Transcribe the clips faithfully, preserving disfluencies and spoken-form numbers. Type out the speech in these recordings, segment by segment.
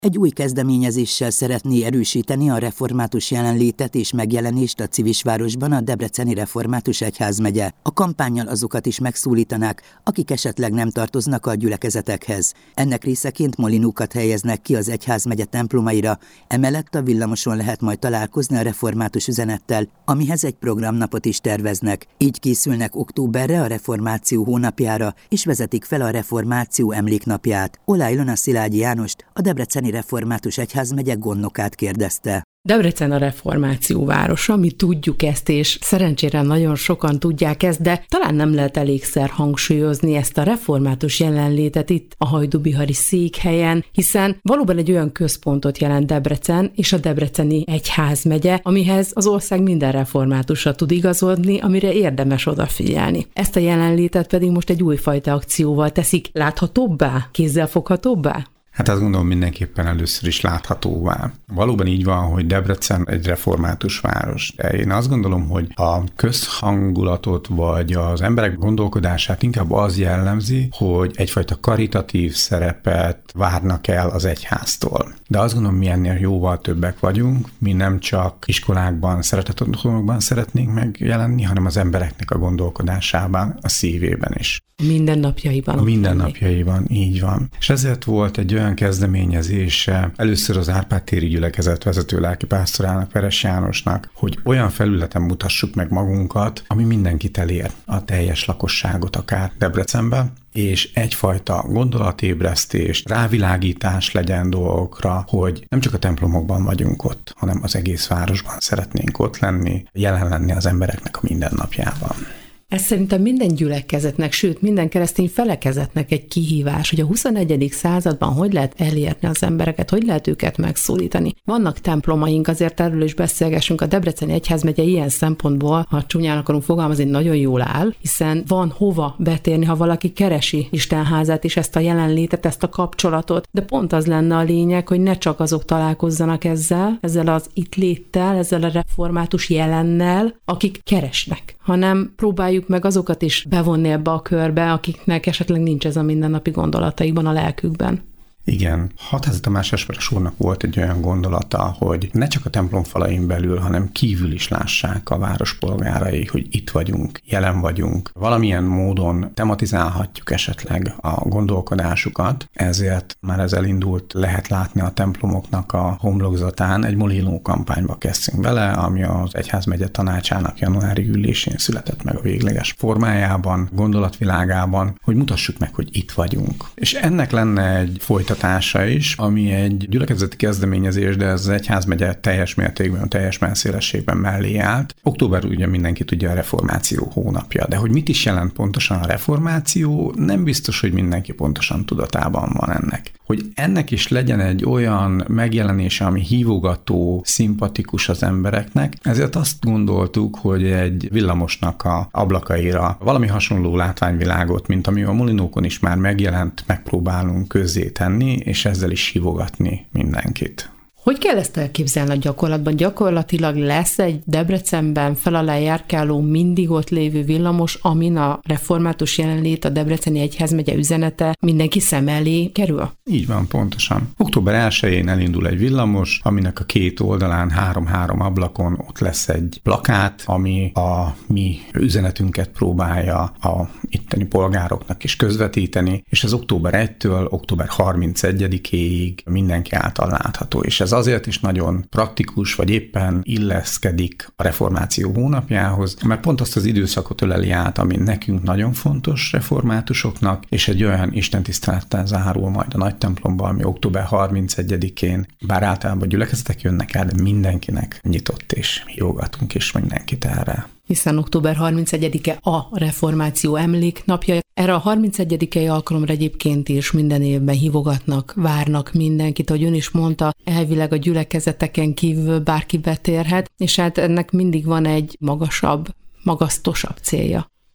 Egy új kezdeményezéssel szeretné erősíteni a református jelenlétet és megjelenést a Civisvárosban a Debreceni Református Egyházmegye. A kampánnyal azokat is megszólítanák, akik esetleg nem tartoznak a gyülekezetekhez. Ennek részeként molinókat helyeznek ki az egyházmegye templomaira, emellett a villamoson lehet majd találkozni a református üzenettel, amihez egy programnapot is terveznek. Így készülnek októberre a reformáció hónapjára, és vezetik fel a reformáció emléknapját. Olaj Ilona Szilágyi Jánost, a Debreceni Református Egyházmegye gondnokát kérdezte. Debrecen a reformáció városa, mi tudjuk ezt, és szerencsére nagyon sokan tudják ezt, de talán nem lehet elégszer hangsúlyozni ezt a református jelenlétet itt a hajdúbihari székhelyen, hiszen valóban egy olyan központot jelent Debrecen és a Debreceni Egyházmegye, amihez az ország minden reformátusa tud igazodni, amire érdemes odafigyelni. Ezt a jelenlétet pedig most egy újfajta akcióval teszik láthatóbbá, kézzelfoghatóbbá? Hát azt gondolom mindenképpen először is láthatóvá. Valóban így van, hogy Debrecen egy református város, de én azt gondolom, hogy a közhangulatot vagy az emberek gondolkodását inkább az jellemzi, hogy egyfajta karitatív szerepet várnak el az egyháztól. De azt gondolom, mi ennél jóval többek vagyunk, mi nem csak iskolákban, szeretetotthonokban szeretnénk megjelenni, hanem az embereknek a gondolkodásában, a szívében is. A mindennapjaiban. A mindennapjaiban, így van. És ezért volt egy olyan kezdeményezése először az Árpád téri gyülekezet vezető lelkipásztorának, Veres Jánosnak, hogy olyan felületen mutassuk meg magunkat, ami mindenkit elér, a teljes lakosságot akár Debrecenben, és egyfajta gondolatébresztés, rávilágítás legyen dolgokra, hogy nem csak a templomokban vagyunk ott, hanem az egész városban szeretnénk ott lenni, jelen lenni az embereknek a mindennapjában. Ez szerintem minden gyülekezetnek, sőt minden keresztény felekezetnek egy kihívás, hogy a huszonegyedik században hogy lehet elérni az embereket, hogy lehet őket megszólítani. Vannak templomaink, azért erről is beszélgessünk, a Debreceni Egyházmegye ilyen szempontból, ha csúnyán akarunk fogalmazni, nagyon jól áll, hiszen van hova betérni, ha valaki keresi Istenházát és ezt a jelenlétet, ezt a kapcsolatot, de pont az lenne a lényeg, hogy ne csak azok találkozzanak ezzel, ezzel az itt léttel, ezzel a református jelennel, akik keresnek, hanem próbáljuk meg azokat is bevonni ebbe a körbe, akiknek esetleg nincs ez a mindennapi gondolataikban, a lelkükben. Igen, Hatházi Tamás Esperes úrnak volt egy olyan gondolata, hogy ne csak a templom falain belül, hanem kívül is lássák a város polgárai, hogy itt vagyunk, jelen vagyunk. Valamilyen módon tematizálhatjuk esetleg a gondolkodásukat, ezért már ez elindult, lehet látni a templomoknak a homlokzatán, egy molinó kampányba kezdtünk bele, ami az Egyházmegye tanácsának januári ülésén született meg a végleges formájában, gondolatvilágában, hogy mutassuk meg, hogy itt vagyunk. És ennek lenne egy folytatás is, ami egy gyülekezeti kezdeményezés, de ez az Egyházmegye teljes mértékben, teljes messzélességben mellé állt. Október ugye mindenki tudja a reformáció hónapja, de hogy mit is jelent pontosan a reformáció, nem biztos, hogy mindenki pontosan tudatában van ennek. Hogy ennek is legyen egy olyan megjelenése, ami hívogató, szimpatikus az embereknek, ezért azt gondoltuk, hogy egy villamosnak a ablakaira valami hasonló látványvilágot, mint ami a molinókon is már megjelent, megpróbálunk közzétenni, és ezzel is hívogatni mindenkit. Hogy kell ezt elképzelni a gyakorlatban? Gyakorlatilag lesz egy Debrecenben fel alá járkáló, mindig ott lévő villamos, amin a református jelenlét, a Debreceni Egyházmegye üzenete mindenki szem elé kerül? Így van, pontosan. október elsején elindul egy villamos, aminek a két oldalán három-három ablakon ott lesz egy plakát, ami a mi üzenetünket próbálja a itteni polgároknak is közvetíteni, és ez október elsejétől október harmincegyedikéig mindenki által látható, és ez Ez azért is nagyon praktikus, vagy éppen illeszkedik a reformáció hónapjához, mert pont azt az időszakot öleli át, ami nekünk nagyon fontos reformátusoknak, és egy olyan istentisztelettel zárul majd a nagy templomban, ami október harmincegyedikén, bár általában gyülekezetek jönnek el, de mindenkinek nyitott, és hívogatunk is mindenkit erre. Hiszen október harmincegyedike a reformáció emléknapja. Erre a harmincegyedikei alkalomra egyébként is minden évben hívogatnak, várnak mindenkit, ahogy ön is mondta, elvileg a gyülekezeteken kívül bárki betérhet, és hát ennek mindig van egy magasabb, magasztosabb célja.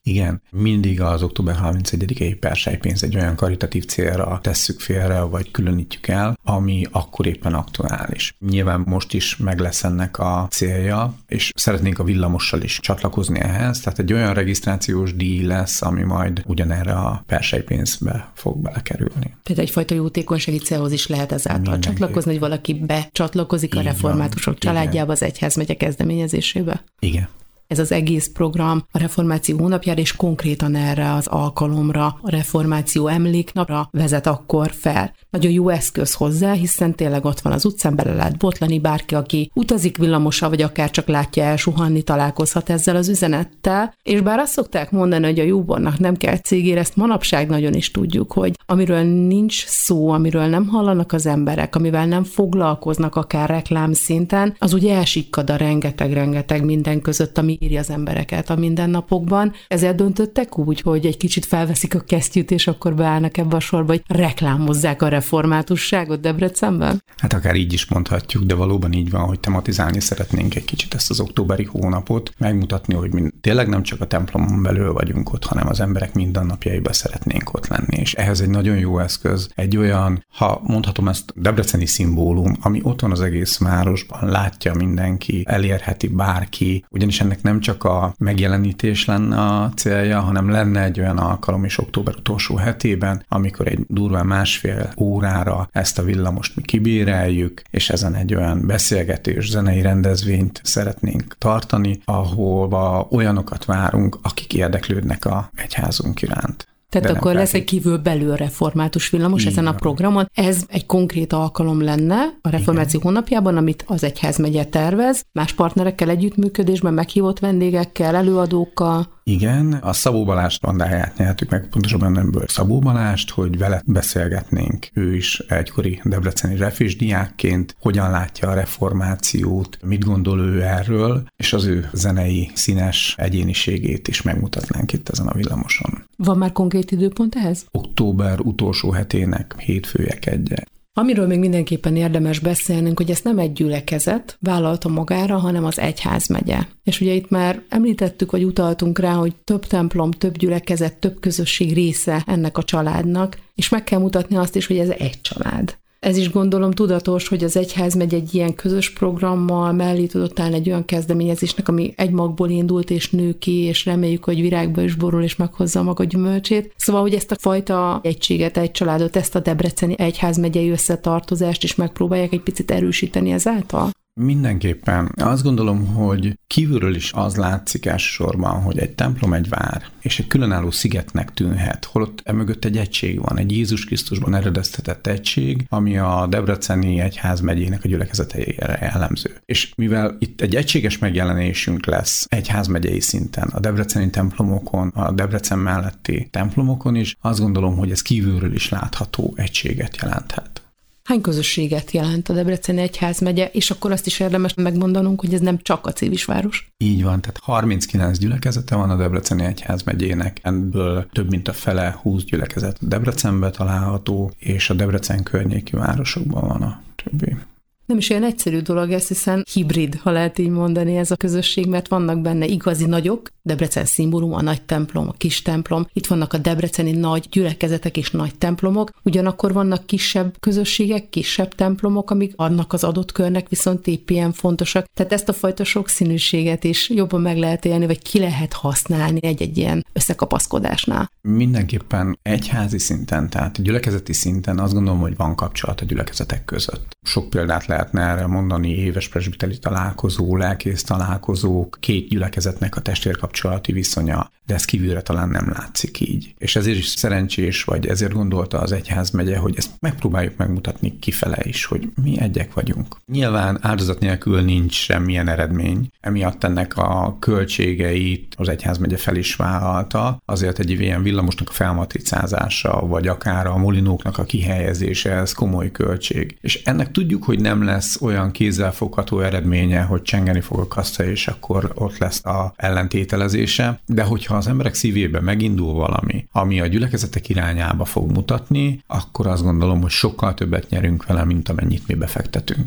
Igen, mindig az október harmincegyedikei persejpénzt egy olyan karitatív célra tesszük félre, vagy különítjük el, ami akkor éppen aktuális. Nyilván most is meg lesz ennek a célja, és szeretnénk a villamossal is csatlakozni ehhez, tehát egy olyan regisztrációs díj lesz, ami majd ugyanerre a persejpénzbe fog belekerülni. Tehát egyfajta jótékonysági célhoz is lehet ezáltal Mindenki. csatlakozni, hogy valaki becsatlakozik a reformátusok családjába, az egyházmegye kezdeményezésébe? Igen. Ez az egész program a Reformáció hónapjára, és konkrétan erre az alkalomra, a Reformáció emléknapra vezet akkor fel. Nagyon jó eszköz hozzá, hiszen tényleg ott van az utcán, bele lehet botlani, bárki, aki utazik villamossal, vagy akár csak látja elsuhanni, találkozhat ezzel az üzenettel. És bár azt szokták mondani, hogy a jóbornak nem kell cégére, ezt manapság nagyon is tudjuk, hogy amiről nincs szó, amiről nem hallanak az emberek, amivel nem foglalkoznak akár reklám szinten, az ugye elsikkad a rengeteg-rengeteg minden között, ami írja az embereket a mindennapokban. Ezért döntöttek úgy, hogy egy kicsit felveszik a kesztyűt, és akkor beállnak ebbe a sorba, hogy reklámozzák a reformátusságot Debrecenben? Hát akár így is mondhatjuk, de valóban így van, hogy tematizálni szeretnénk egy kicsit ezt az októberi hónapot, megmutatni, hogy mi tényleg nem csak a templomon belül vagyunk ott, hanem az emberek mindennapjaiban szeretnénk ott lenni. És ehhez egy nagyon jó eszköz, egy olyan, ha mondhatom ezt, debreceni szimbólum, ami ott van az egész városban, látja mindenki, elérheti bárki, ugyanis ennek nem csak a megjelenítés lenne a célja, hanem lenne egy olyan alkalom is október utolsó hetében, amikor egy durván másfél órára ezt a villamost mi kibéreljük, és ezen egy olyan beszélgetés, zenei rendezvényt szeretnénk tartani, ahol olyanokat várunk, akik érdeklődnek a egyházunk iránt. Tehát akkor lesz egy kívül belül református villamos Igen. ezen a programon. Ez egy konkrét alkalom lenne a Reformáció Igen. hónapjában, amit az egyházmegye tervez, más partnerekkel együttműködésben, meghívott vendégekkel, előadókkal. Igen, a Szabó Balást bandáját nyertük meg, pontosabban ebből Szabó Balást, hogy vele beszélgetnénk. Ő is egykori debreceni refés diákként, hogyan látja a reformációt, mit gondol ő erről, és az ő zenei, színes egyéniségét is megmutatnánk itt ezen a villamoson. Van már konkrét időpont ehhez? Október utolsó hetének hétfője kedje. Amiről még mindenképpen érdemes beszélnünk, hogy ezt nem egy gyülekezet vállalta magára, hanem az egyházmegye. És ugye itt már említettük, hogy utaltunk rá, hogy több templom, több gyülekezet, több közösség része ennek a családnak, és meg kell mutatni azt is, hogy ez egy család. Ez is gondolom tudatos, hogy az egyházmegye egy ilyen közös programmal mellé tudott állni egy olyan kezdeményezésnek, ami egy magból indult és nő ki, és reméljük, hogy virágba is borul és meghozza a maga gyümölcsét. Szóval, hogy ezt a fajta egységet, egy családot, ezt a debreceni egyházmegyei összetartozást is megpróbálják egy picit erősíteni ezáltal? Mindenképpen. Azt gondolom, hogy kívülről is az látszik elsősorban, hogy egy templom egy vár, és egy különálló szigetnek tűnhet, holott emögött egy egység van, egy Jézus Krisztusban eredeztetett egység, ami a debreceni egyházmegyének a gyülekezeteire jellemző. És mivel itt egy egységes megjelenésünk lesz egyházmegyei szinten, a debreceni templomokon, a Debrecen melletti templomokon is, azt gondolom, hogy ez kívülről is látható egységet jelenthet. Hány közösséget jelent a Debreceni egyházmegye, és akkor azt is érdemes megmondanunk, hogy ez nem csak a Civisváros? Így van, tehát harminckilenc gyülekezete van a Debreceni egyházmegyének, ebből több mint a fele húsz gyülekezet Debrecenben található, és a Debrecen környéki városokban van a többi. Nem is olyan egyszerű dolog ez, hiszen hibrid, ha lehet így mondani ez a közösség, mert vannak benne igazi nagyok, Debrecen szimbólum, a nagy templom, a kis templom, itt vannak a debreceni nagy gyülekezetek és nagy templomok, ugyanakkor vannak kisebb közösségek, kisebb templomok, amik annak az adott körnek viszont épp ilyen fontosak. Tehát ezt a fajta sokszínűséget is jobban meg lehet élni, vagy ki lehet használni egy-egy ilyen összekapaszkodásnál. Mindenképpen egyházi szinten, tehát gyülekezeti szinten azt gondolom, hogy van kapcsolat a gyülekezetek között. Sok példát lehetne erre mondani, éves presbiteri találkozó, lelkész találkozók, két gyülekezetnek a testvérkapcsolati viszonya, de ez kívülre talán nem látszik így. És ezért is szerencsés, vagy ezért gondolta az egyházmegye, hogy ezt megpróbáljuk megmutatni kifele is, hogy mi egyek vagyunk. Nyilván áldozat nélkül nincs semmilyen eredmény, emiatt ennek a költségeit az egyházmegye fel is vállalta, azért egy ilyen villamosnak a felmatricázása, vagy akár a molinóknak a kihelyezése, ez komoly költség. És ennek tudjuk, hogy nem lesz olyan kézzelfogható eredménye, hogy csengeni fog a kassa, és akkor ott lesz a ellentételezése, de hogyha az emberek szívében megindul valami, ami a gyülekezetek irányába fog mutatni, akkor azt gondolom, hogy sokkal többet nyerünk vele, mint amennyit mi befektetünk.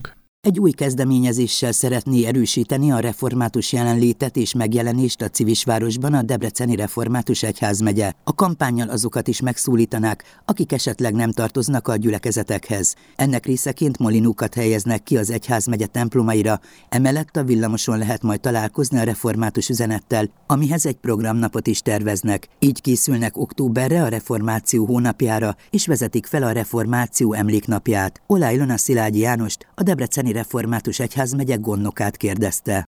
egy új kezdeményezéssel szeretné erősíteni a református jelenlétet és megjelenést a Civisvárosban a Debreceni Református Egyházmegye. A kampánnyal azokat is megszólítanák, akik esetleg nem tartoznak a gyülekezetekhez. Ennek részeként molinókat helyeznek ki az egyházmegye templomaira, emellett a villamoson lehet majd találkozni a református üzenettel, amihez egy programnapot is terveznek. Így készülnek októberre a reformáció hónapjára, és vezetik fel a reformáció emléknapját. Olá Ilona Szilágyi Jánost, a Debreceni Református Egyházmegye gondnokát kérdezte.